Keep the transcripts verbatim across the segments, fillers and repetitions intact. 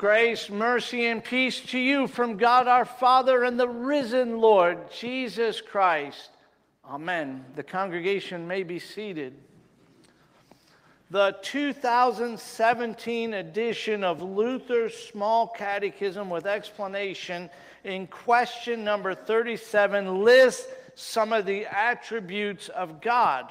Grace, mercy, and peace to you from God our Father and the risen Lord Jesus Christ. Amen. The congregation may be seated. The two thousand seventeen edition of Luther's Small Catechism with Explanation in question number thirty-seven lists some of the attributes of God.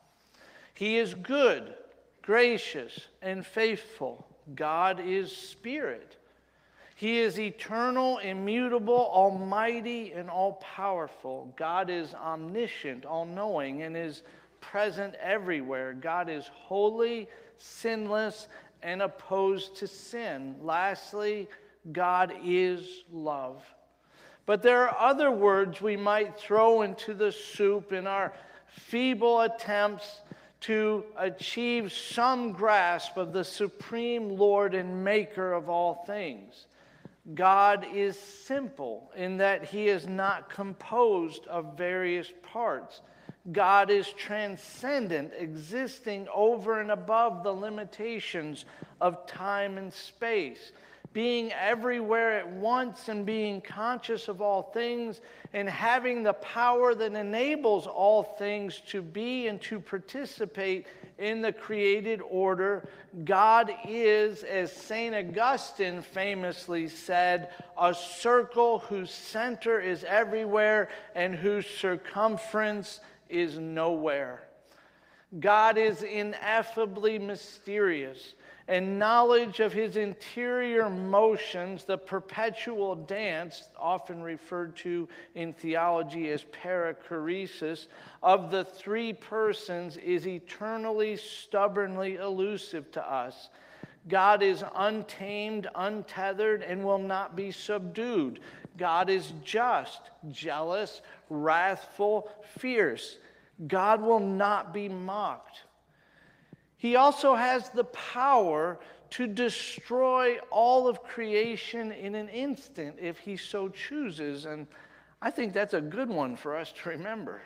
He is good, gracious, and faithful. God is spirit. He is eternal, immutable, almighty, and all-powerful. God is omniscient, all-knowing, and is present everywhere. God is holy, sinless, and opposed to sin. Lastly, God is love. But there are other words we might throw into the soup in our feeble attempts to achieve some grasp of the supreme Lord and Maker of all things. God is simple in that he is not composed of various parts. God is transcendent, existing over and above the limitations of time and space, being everywhere at once and being conscious of all things and having the power that enables all things to be and to participate in the created order. God is, as Saint Augustine famously said, a circle whose center is everywhere and whose circumference is nowhere. God is ineffably mysterious, and knowledge of his interior motions, the perpetual dance, often referred to in theology as perichoresis, of the three persons is eternally, stubbornly elusive to us. God is untamed, untethered, and will not be subdued. God is just, jealous, wrathful, fierce. God will not be mocked. He also has the power to destroy all of creation in an instant if he so chooses, and I think that's a good one for us to remember.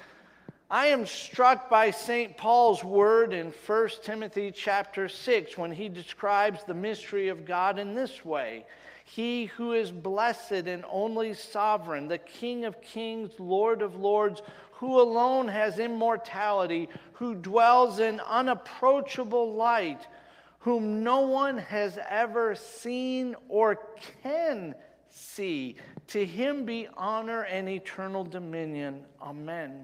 I am struck by Saint Paul's word in First Timothy chapter six when he describes the mystery of God in this way. He who is blessed and only sovereign, the King of kings, Lord of lords, who alone has immortality, who dwells in unapproachable light, whom no one has ever seen or can see. To him be honor and eternal dominion. Amen.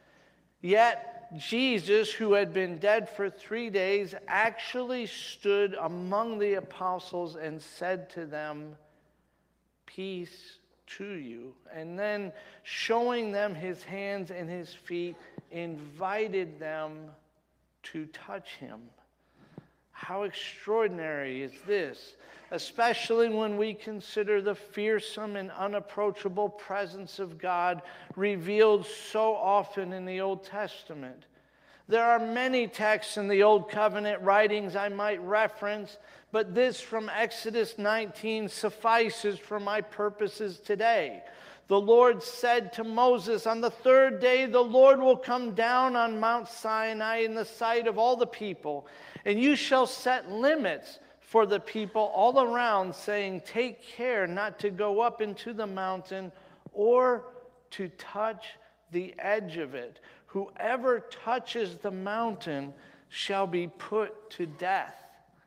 Yet Jesus, who had been dead for three days, actually stood among the apostles and said to them, "Peace to you." And then, showing them his hands and his feet, invited them to touch him. How extraordinary is this, especially when we consider the fearsome and unapproachable presence of God revealed so often in the Old Testament. There are many texts in the Old Covenant writings I might reference, but this from Exodus nineteen suffices for my purposes today. The Lord said to Moses, "On the third day the Lord will come down on Mount Sinai in the sight of all the people, and you shall set limits for the people all around, saying, 'Take care not to go up into the mountain or to touch the edge of it. Whoever touches the mountain shall be put to death.'"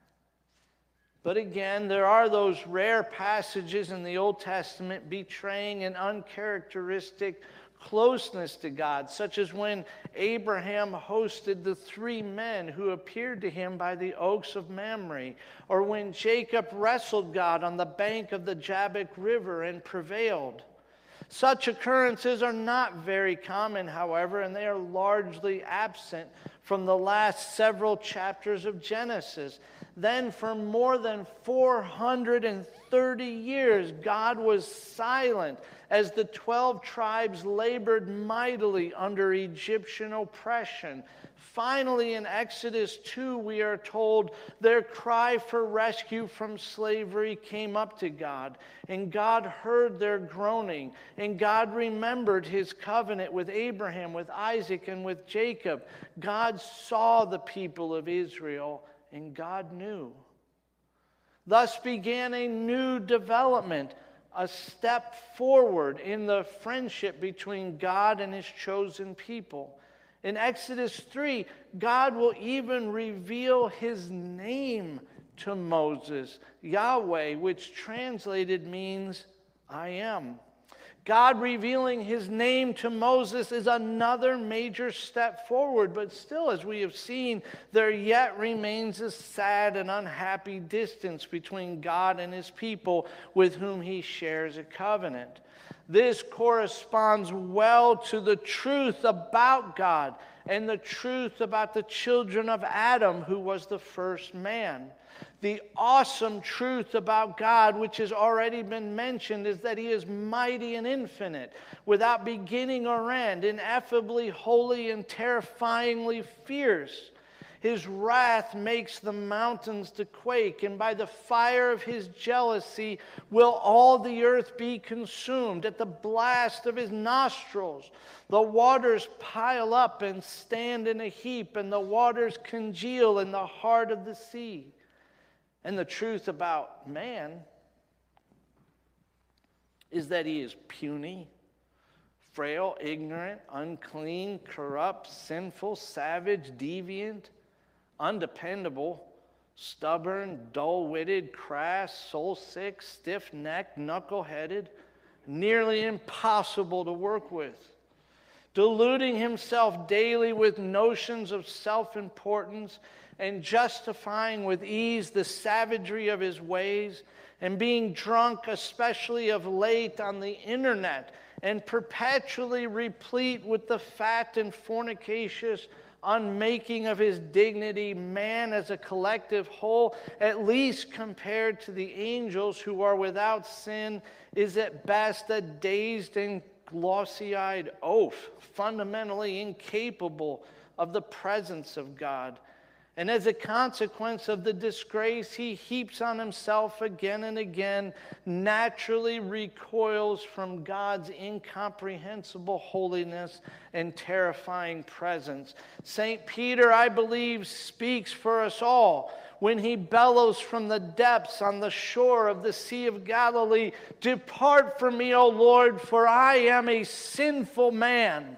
But again, there are those rare passages in the Old Testament betraying an uncharacteristic closeness to God, such as when Abraham hosted the three men who appeared to him by the oaks of Mamre, or when Jacob wrestled God on the bank of the Jabbok River and prevailed. Such occurrences are not very common, however, and they are largely absent from the last several chapters of Genesis. Then for more than four hundred thirty years, God was silent as the twelve tribes labored mightily under Egyptian oppression. Finally, in Exodus two, we are told their cry for rescue from slavery came up to God, and God heard their groaning, and God remembered his covenant with Abraham, with Isaac, and with Jacob. God saw the people of Israel, and God knew. Thus began a new development, a step forward in the friendship between God and his chosen people. In Exodus three, God will even reveal his name to Moses, Yahweh, which translated means I am. God revealing his name to Moses is another major step forward, but still, as we have seen, there yet remains a sad and unhappy distance between God and his people with whom he shares a covenant. This corresponds well to the truth about God and the truth about the children of Adam, who was the first man. The awesome truth about God, which has already been mentioned, is that he is mighty and infinite, without beginning or end, ineffably holy and terrifyingly fierce. His wrath makes the mountains to quake, and by the fire of his jealousy will all the earth be consumed. At the blast of his nostrils, the waters pile up and stand in a heap, and the waters congeal in the heart of the sea. And the truth about man is that he is puny, frail, ignorant, unclean, corrupt, sinful, savage, deviant, undependable, stubborn, dull-witted, crass, soul-sick, stiff-necked, knuckle-headed, nearly impossible to work with, deluding himself daily with notions of self-importance and justifying with ease the savagery of his ways, and being drunk, especially of late, on the internet, and perpetually replete with the fat and fornicacious unmaking of his dignity, man as a collective whole, at least compared to the angels who are without sin, is at best a dazed and glossy-eyed oaf, fundamentally incapable of the presence of God. And as a consequence of the disgrace he heaps on himself again and again, naturally recoils from God's incomprehensible holiness and terrifying presence. Saint Peter, I believe, speaks for us all when he bellows from the depths on the shore of the Sea of Galilee, "Depart from me, O Lord, for I am a sinful man."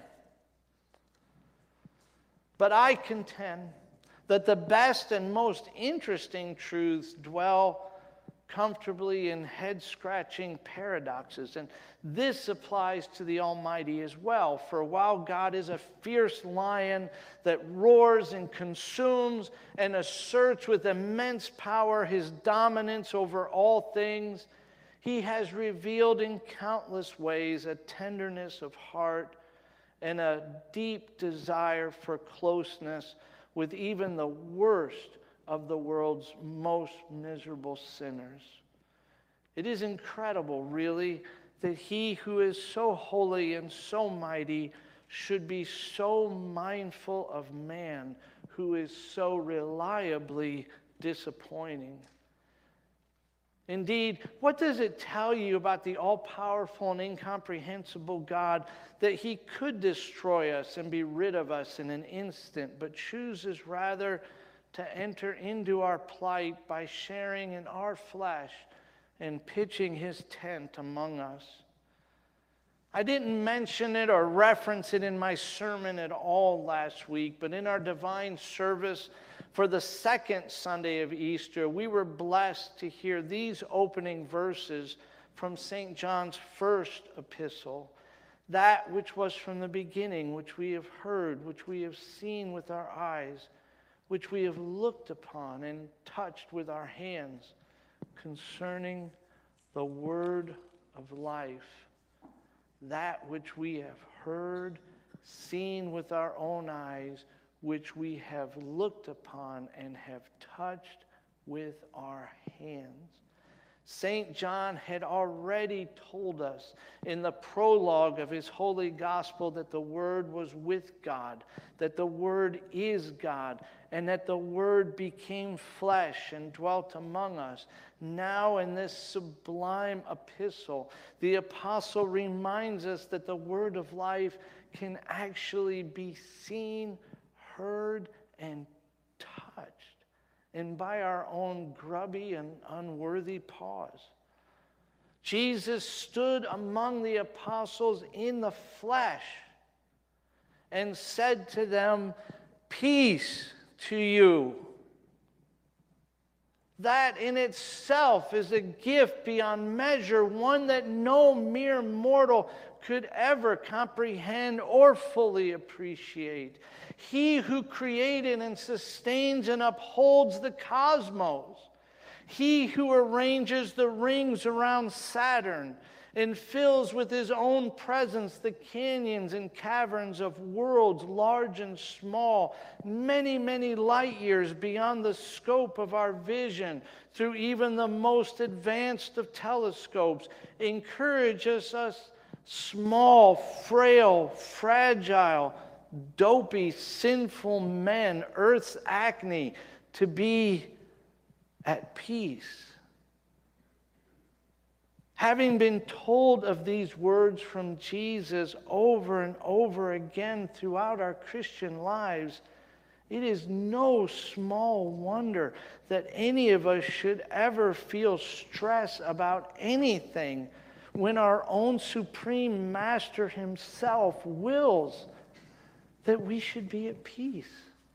But I contend that the best and most interesting truths dwell comfortably in head-scratching paradoxes. And this applies to the Almighty as well. For while God is a fierce lion that roars and consumes and asserts with immense power his dominance over all things, he has revealed in countless ways a tenderness of heart and a deep desire for closeness with even the worst of the world's most miserable sinners. It is incredible, really, that he who is so holy and so mighty should be so mindful of man who is so reliably disappointing. Indeed, what does it tell you about the all-powerful and incomprehensible God that he could destroy us and be rid of us in an instant, but chooses rather to enter into our plight by sharing in our flesh and pitching his tent among us? I didn't mention it or reference it in my sermon at all last week, but in our divine service for the second Sunday of Easter, we were blessed to hear these opening verses from Saint John's first epistle. That which was from the beginning, which we have heard, which we have seen with our eyes, which we have looked upon and touched with our hands, concerning the word of life. That which we have heard, seen with our own eyes, which we have looked upon and have touched with our hands. Saint John had already told us in the prologue of his holy gospel that the Word was with God, that the Word is God, and that the Word became flesh and dwelt among us. Now in this sublime epistle, the apostle reminds us that the Word of life can actually be seen, heard, and touched. and by our own grubby and unworthy paws. Jesus stood among the apostles in the flesh and said to them, "Peace to you." That in itself is a gift beyond measure, one that no mere mortal could ever comprehend or fully appreciate. He who created and sustains and upholds the cosmos, he who arranges the rings around Saturn and fills with his own presence the canyons and caverns of worlds large and small, many, many light years beyond the scope of our vision, through even the most advanced of telescopes, encourages us small, frail, fragile, dopey, sinful men, earth's acne, to be at peace. Having been told of these words from Jesus over and over again throughout our Christian lives, it is no small wonder that any of us should ever feel stress about anything when our own Supreme Master himself wills that we should be at peace.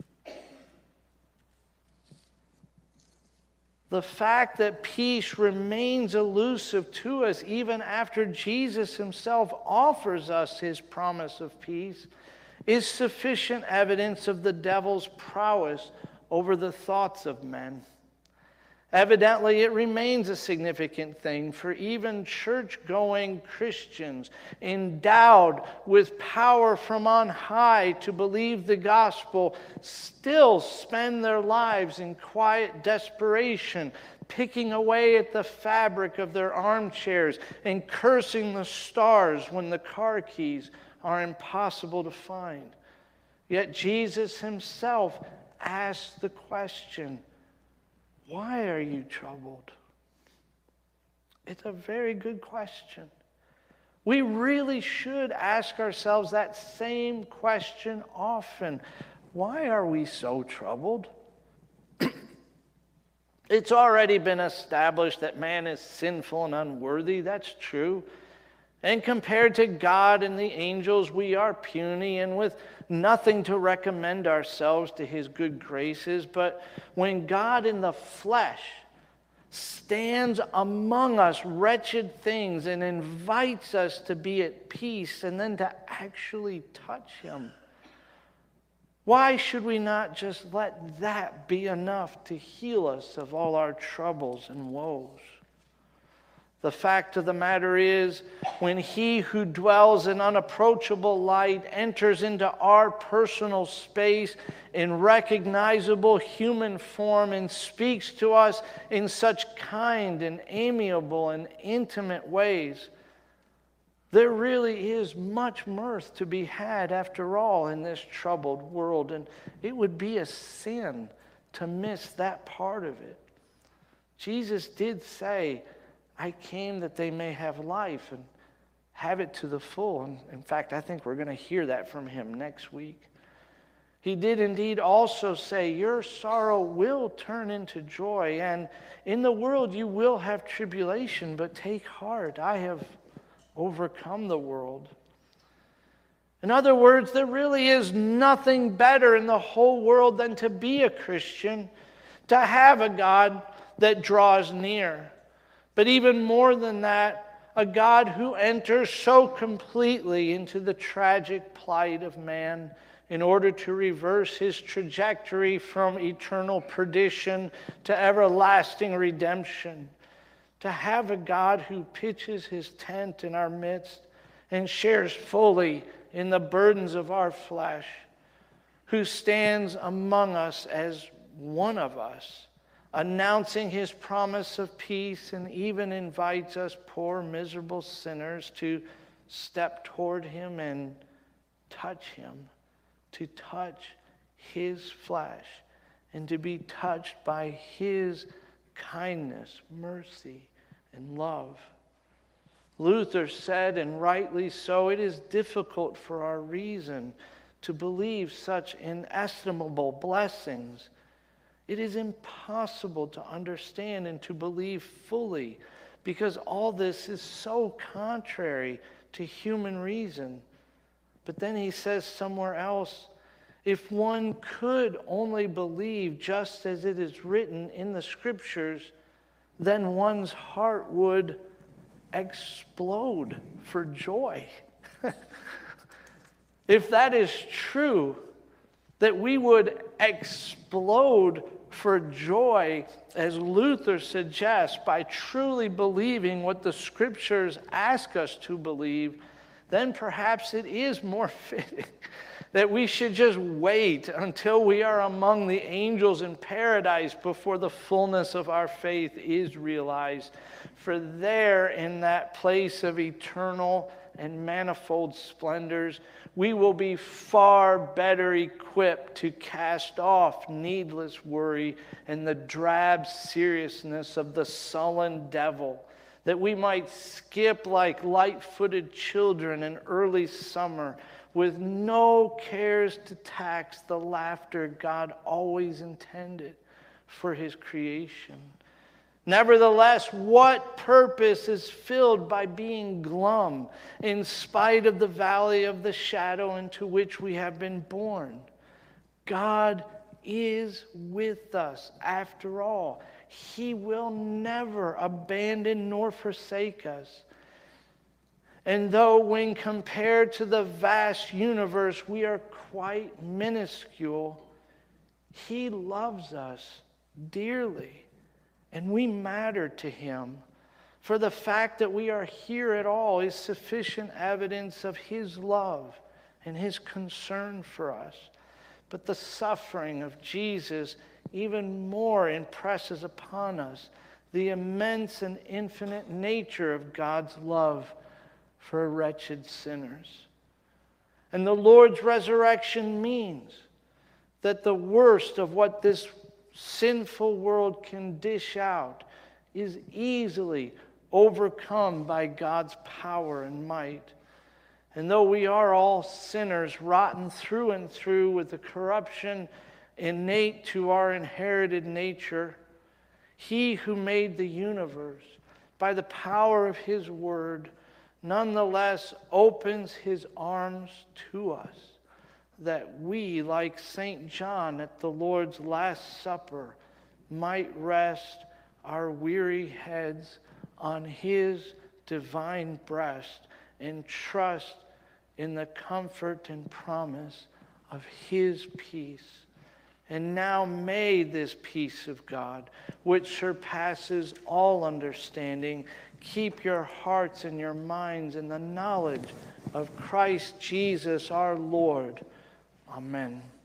The fact that peace remains elusive to us even after Jesus himself offers us his promise of peace is sufficient evidence of the devil's prowess over the thoughts of men. Evidently, it remains a significant thing for even church-going Christians endowed with power from on high to believe the gospel still spend their lives in quiet desperation, picking away at the fabric of their armchairs and cursing the stars when the car keys are impossible to find. Yet Jesus himself asked the question, "Why are you troubled?" It's a very good question. We really should ask ourselves that same question often. Why are we so troubled? It's already been established that man is sinful and unworthy. That's true. And compared to God and the angels, we are puny and with nothing to recommend ourselves to his good graces. But when God in the flesh stands among us, wretched things, and invites us to be at peace and then to actually touch him, why should we not just let that be enough to heal us of all our troubles and woes? The fact of the matter is, when he who dwells in unapproachable light enters into our personal space in recognizable human form and speaks to us in such kind and amiable and intimate ways, there really is much mirth to be had after all in this troubled world, and it would be a sin to miss that part of it. Jesus did say, "I came that they may have life and have it to the full." And in fact, I think we're going to hear that from him next week. He did indeed also say, "Your sorrow will turn into joy, and in the world you will have tribulation, but take heart, I have overcome the world." In other words, there really is nothing better in the whole world than to be a Christian, to have a God that draws near. But even more than that, a God who enters so completely into the tragic plight of man in order to reverse his trajectory from eternal perdition to everlasting redemption. To have a God who pitches his tent in our midst and shares fully in the burdens of our flesh, who stands among us as one of us, announcing his promise of peace, and even invites us poor miserable sinners to step toward him and touch him, to touch his flesh, and to be touched by his kindness, mercy, and love. Luther said, and rightly so, it is difficult for our reason to believe such inestimable blessings, It is impossible to understand and to believe fully because all this is so contrary to human reason. But then he says somewhere else, if one could only believe just as it is written in the Scriptures, then one's heart would explode for joy. If that is true, that we would explode for joy, as Luther suggests, by truly believing what the Scriptures ask us to believe, then perhaps it is more fitting that we should just wait until we are among the angels in paradise before the fullness of our faith is realized. For there, in that place of eternal and manifold splendors, we will be far better equipped to cast off needless worry and the drab seriousness of the sullen devil, that we might skip like light-footed children in early summer with no cares to tax the laughter God always intended for his creation. Nevertheless, what purpose is filled by being glum in spite of the valley of the shadow into which we have been born? God is with us after all. He will never abandon nor forsake us. And though when compared to the vast universe we are quite minuscule, he loves us dearly. And we matter to him. For the fact that we are here at all is sufficient evidence of his love and his concern for us. But the suffering of Jesus even more impresses upon us the immense and infinite nature of God's love for wretched sinners. And the Lord's resurrection means that the worst of what this sinful world can dish out is easily overcome by God's power and might. And though we are all sinners, rotten through and through with the corruption innate to our inherited nature, he who made the universe by the power of his word nonetheless opens his arms to us, that we, like Saint John at the Lord's Last Supper, might rest our weary heads on his divine breast and trust in the comfort and promise of his peace. And now may this peace of God, which surpasses all understanding, keep your hearts and your minds in the knowledge of Christ Jesus our Lord. Amen.